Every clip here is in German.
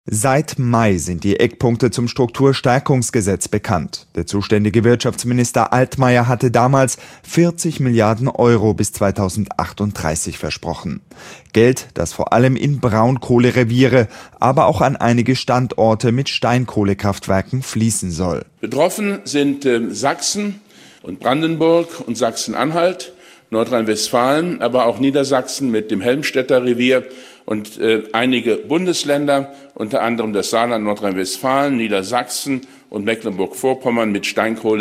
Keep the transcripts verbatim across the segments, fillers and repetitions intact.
Seit Mai sind die Eckpunkte zum Strukturstärkungsgesetz bekannt. Der zuständige Wirtschaftsminister Altmaier hatte damals vierzig Milliarden Euro bis zweitausendachtunddreißig versprochen. Geld, das vor allem in Braunkohlereviere, aber auch an einige Standorte mit Steinkohlekraftwerken fließen soll. Betroffen sind äh, Sachsen und Brandenburg und Sachsen-Anhalt, Nordrhein-Westfalen, aber auch Niedersachsen mit dem Helmstedter Revier und äh, einige Bundesländer, unter anderem das Saarland, Nordrhein-Westfalen, Niedersachsen und Mecklenburg-Vorpommern mit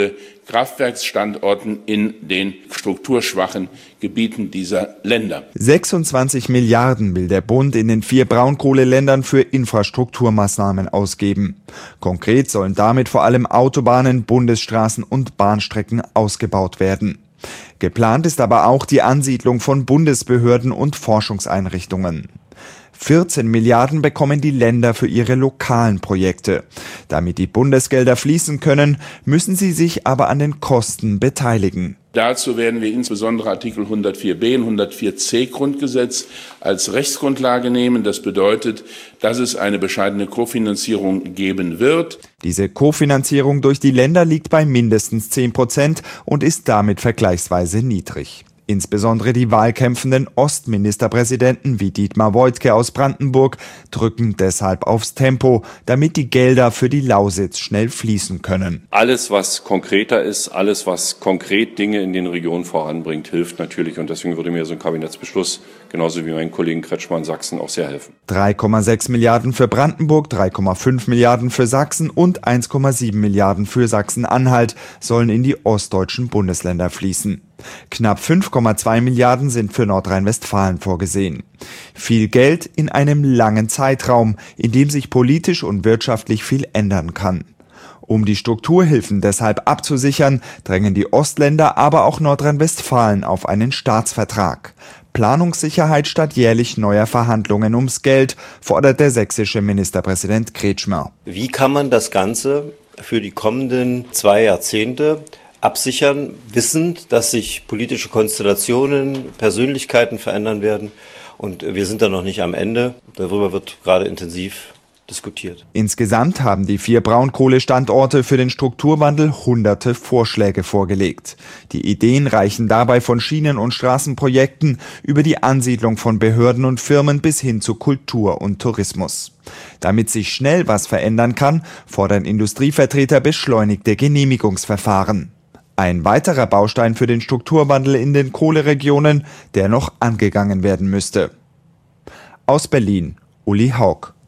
Steinkohle-Kraftwerksstandorten in den strukturschwachen Gebieten dieser Länder. sechsundzwanzig Milliarden will der Bund in den vier Braunkohleländern für Infrastrukturmaßnahmen ausgeben. Konkret sollen damit vor allem Autobahnen, Bundesstraßen und Bahnstrecken ausgebaut werden. Geplant ist aber auch die Ansiedlung von Bundesbehörden und Forschungseinrichtungen. vierzehn Milliarden bekommen die Länder für ihre lokalen Projekte. Damit die Bundesgelder fließen können, müssen sie sich aber an den Kosten beteiligen. Dazu werden wir insbesondere Artikel hundertvier b und hundertvier c Grundgesetz als Rechtsgrundlage nehmen. Das bedeutet, dass es eine bescheidene Kofinanzierung geben wird. Diese Kofinanzierung durch die Länder liegt bei mindestens zehn Prozent und ist damit vergleichsweise niedrig. Insbesondere die wahlkämpfenden Ostministerpräsidenten wie Dietmar Woidke aus Brandenburg drücken deshalb aufs Tempo, damit die Gelder für die Lausitz schnell fließen können. Alles, was konkreter ist, alles, was konkret Dinge in den Regionen voranbringt, hilft natürlich. Und deswegen würde mir so ein Kabinettsbeschluss, genauso wie meinen Kollegen Kretschmer in Sachsen, auch sehr helfen. drei Komma sechs Milliarden für Brandenburg, drei Komma fünf Milliarden für Sachsen und eins Komma sieben Milliarden für Sachsen-Anhalt sollen in die ostdeutschen Bundesländer fließen. Knapp fünf Komma zwei Milliarden sind für Nordrhein-Westfalen vorgesehen. Viel Geld in einem langen Zeitraum, in dem sich politisch und wirtschaftlich viel ändern kann. Um die Strukturhilfen deshalb abzusichern, drängen die Ostländer, aber auch Nordrhein-Westfalen auf einen Staatsvertrag. Planungssicherheit statt jährlich neuer Verhandlungen ums Geld, fordert der sächsische Ministerpräsident Kretschmer. Wie kann man das Ganze für die kommenden zwei Jahrzehnte absichern, wissend, dass sich politische Konstellationen, Persönlichkeiten verändern werden, und wir sind da noch nicht am Ende. Darüber wird gerade intensiv diskutiert. Insgesamt haben die vier Braunkohlestandorte für den Strukturwandel hunderte Vorschläge vorgelegt. Die Ideen reichen dabei von Schienen- und Straßenprojekten über die Ansiedlung von Behörden und Firmen bis hin zu Kultur und Tourismus. Damit sich schnell was verändern kann, fordern Industrievertreter beschleunigte Genehmigungsverfahren. Ein weiterer Baustein für den Strukturwandel in den Kohleregionen, der noch angegangen werden müsste. Aus Berlin, Uli Haug.